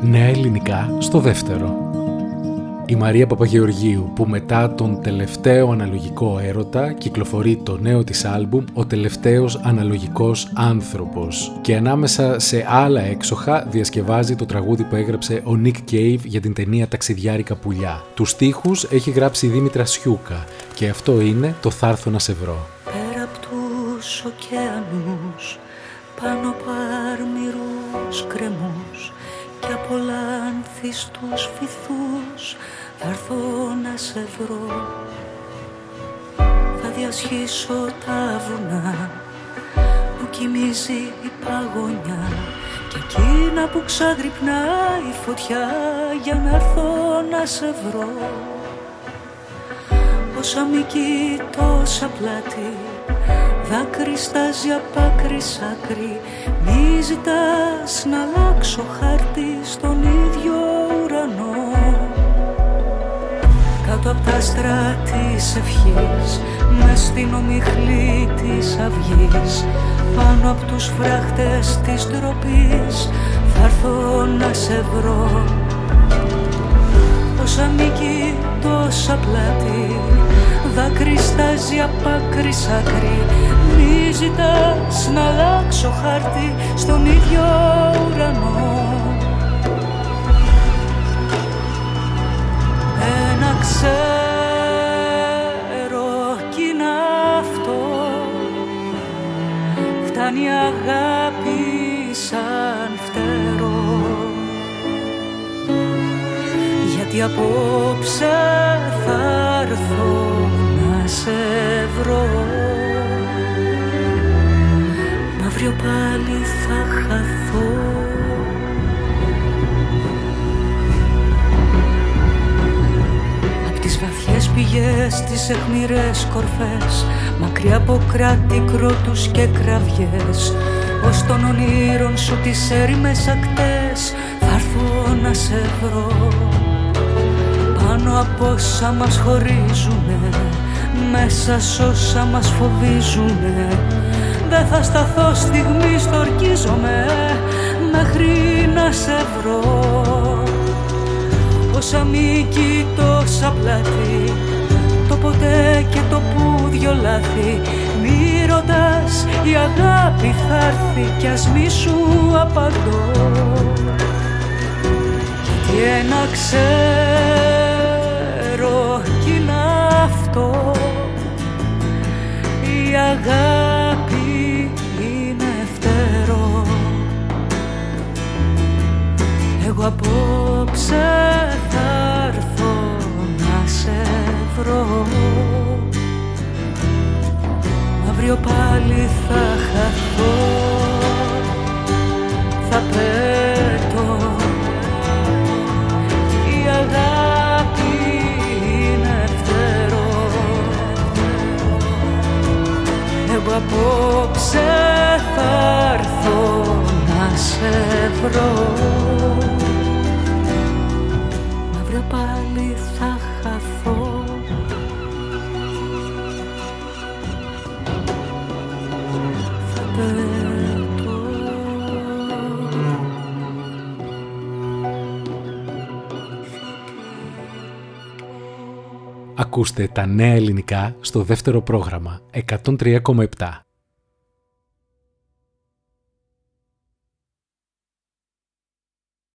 Νέα ελληνικά στο δεύτερο. Η Μαρία Παπαγεωργίου, που μετά τον τελευταίο αναλογικό έρωτα κυκλοφορεί το νέο της άλμπουμ «Ο τελευταίος αναλογικός άνθρωπος» και ανάμεσα σε άλλα έξοχα διασκευάζει το τραγούδι που έγραψε ο Nick Cave για την ταινία «Ταξιδιάρικα πουλιά». Τους στίχους έχει γράψει η Δήμητρα Σιούκα και αυτό είναι το «Θα έρθω να σε βρω». Πέρα απ' τους ωκεανούς, πάνω από αρμηρούς κρεμούς και από λανθιστούς βυθούς, θα έρθω να σε βρω. Θα διασχίσω τα βουνά που κοιμίζει η παγωνιά και εκείνα που ξαγρυπνά η φωτιά για να έρθω να σε βρω. Όσα μήκη τόσα πλάτη, δάκρυ στάζει απ' άκρη σ' άκρη. Μη ζητάς να αλλάξω χάρτη στον ίδιο ουρανό. Κάτω απ' τα άστρα της ευχής, μες στην ομιχλή της αυγής, πάνω απ' τους φράχτες της ντροπής, θα έρθω να σε βρω. Όσα μήκη τόσα πλάτη, δάκρυ στάζει απ' άκρη σ' άκρη. Μη ζητάς να αλλάξω χάρτη στον ίδιο ουρανό. Ένα ξέρω κι είναι αυτό, φτάνει η αγάπη σαν φτερό. Γιατί απόψε θα έρθω να σε βρω. Μα αύριο πάλι θα χαθώ. Απ' τις βαθιές πηγές, τις αιχμηρές κορφές, μακριά από κράτη, κρότους και κραυγές, ως των ονείρων σου τις έρημες ακτές, θα έρθω να σε βρω. Πάνω από όσα μας χωρίζουνε, μέσα σ' όσα μας φοβίζουνε, δεν θα σταθώ στιγμή, στορκίζομαι μέχρι να σε βρω. Όσα μήκη τόσα πλάτη, το ποτέ και το που δυο λάθη. Μη ρωτάς, η αγάπη θα έρθει κι ας μη σου απαντώ. Γιατί ένα ξέρω κι είναι αυτό, η αγάπη είναι φτερό. Εγώ απόψε θα έρθω να σε βρω. Αύριο πάλι θα χαθώ, θα πέτω. Η αγάπη είναι φτερό. Εγώ απόψε θα έρθω να σε βρω. Αύριο πάλι θα χαθώ. Ακούστε τα νέα ελληνικά στο δεύτερο πρόγραμμα 103,7.